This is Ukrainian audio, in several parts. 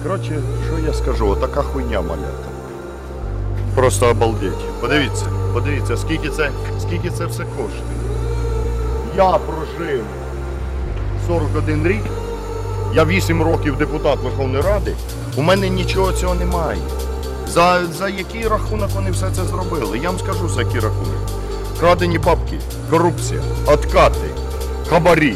Коротше, що я скажу, отака хуйня малята. Просто обалдеть. Подивіться, скільки це все коштує. Я прожив 41 рік, я 8 років депутат Верховної Ради, у мене нічого цього немає. За який рахунок вони все це зробили? Я вам скажу, за який рахунок. Крадені бабки, корупція, откати, хабарі,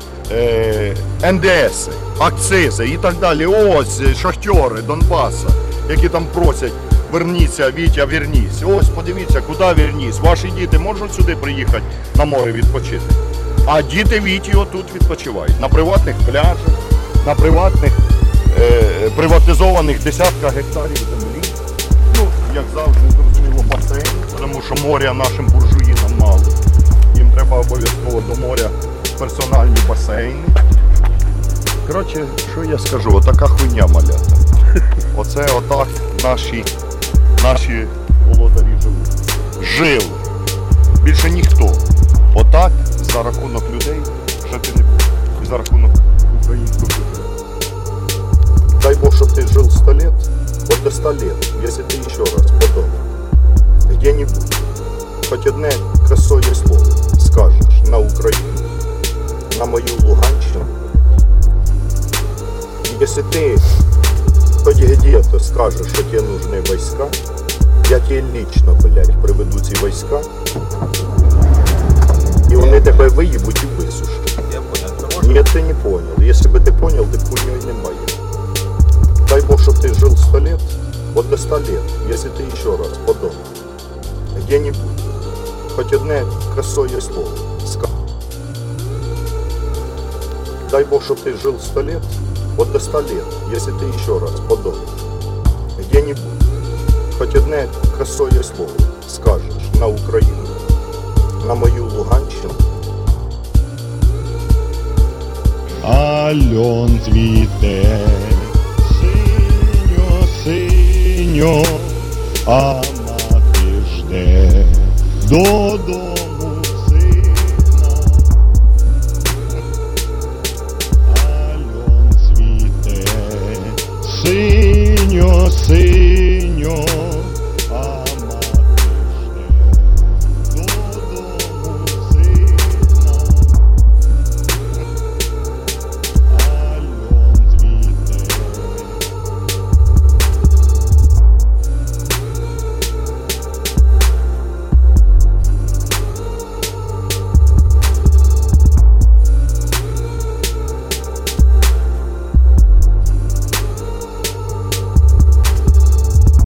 НДС, акцизи і так далі. Ось шахтери Донбаса, які там просять: верніться, Вітя, вернісь. Ось подивіться, куди вернісь. Ваші діти можуть сюди приїхати на море відпочити? А діти Віті отут відпочивають. На приватних пляжах, на приватних, приватизованих десятках гектарів землі. Ну, як завжди, зрозуміло, басейн, тому що моря нашим буржуїнам мало. Їм треба обов'язково до моря персональні басейни. Коротше, що я скажу, отака хуйня малята. Оце отак наші володарі живуть. Жили. Більше ніхто. Отак за рахунок людей жити не буде. І за рахунок українського бюджету. Дай Бог, щоб ти жив 100 лет, вот до 100 лет, если ты еще раз потом где-нибудь хоть одне красиве слово скажешь на Украину, на мою Луганщину, если ты хоть где-то скажешь, что тебе нужны войска, я тебе лично, блядь, приведу ці войска, и вони тебе виїбуть і висушать. Я понял. Нет, ты не понял. Если бы ты понял, ты хуйней не моя. Дай Бог, чтобы ты жил 100 лет, вот до 100 лет, если ты еще раз потом где-нибудь хоть одне красиве слово скажешь. Дай Бог, чтобы ты жил 100 лет, вот до 100 лет, если ты еще раз потом где-нибудь хоть одне красиве слово скажешь на Украину, на мою